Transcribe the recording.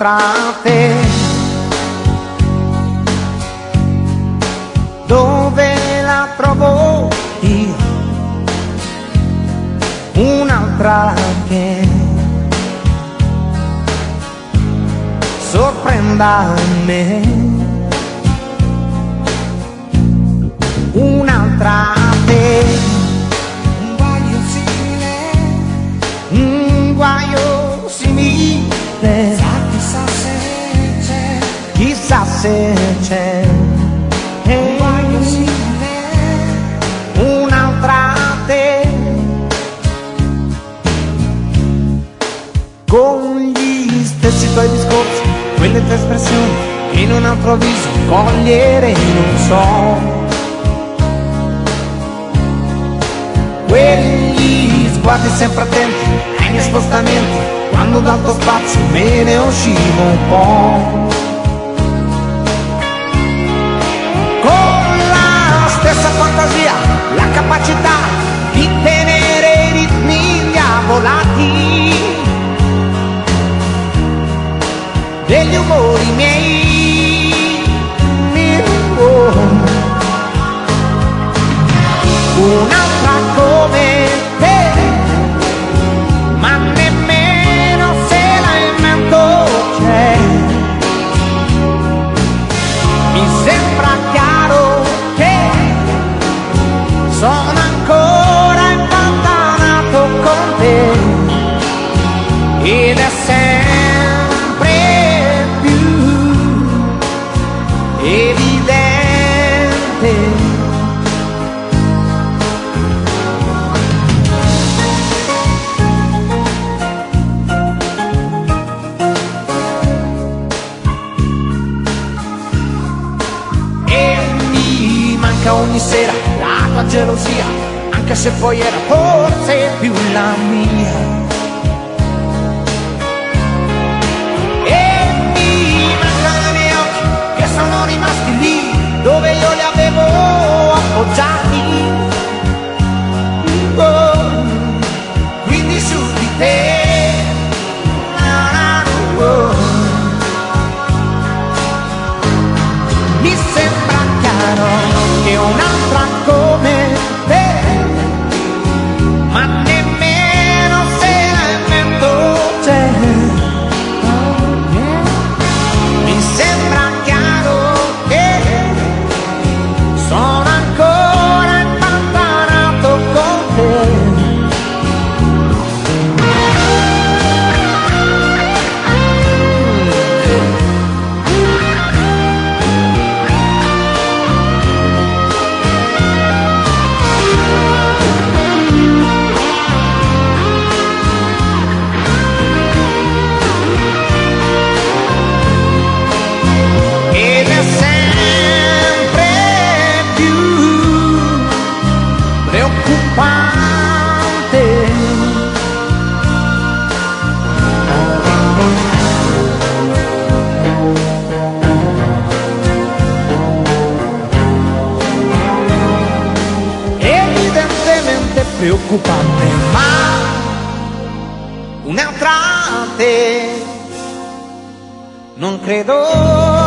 un'altra te. Dove la trovo io? Un'altra che sorprenda me. Un'altra te. Un guaio simile, un guaio simile. Chissà se c'è, chissà se c'è. Un guaio simile, un'altra te. Con gli stessi tuoi discorsi, quelle tue espressioni che in un altro viso cogliere non so. Quegli sguardi sempre attenti ai miei spostamenti, quando dal tuo spazio me ne uscivo un po'. Con la stessa fantasia, la capacità di tenere i ritmi diavolati degli umori miei. Un'altra come te, ma nemmeno se la invento c'è. Mi sembra chiaro che sono ancora impantanato con te, ed è sempre più evidente. Ogni sera la tua gelosia, anche se poi era forse più la mia. E mi mancano i miei occhi che sono rimasti lì dove io li avevo appoggiati. Oh, quindi su di te. Oh, mi sembra chiaro che un'altra come te, ma nemmeno se la invento c'è. Mi sembra chiaro che sono ancora impantanato con te. Preoccupante, ma un'altra te non credo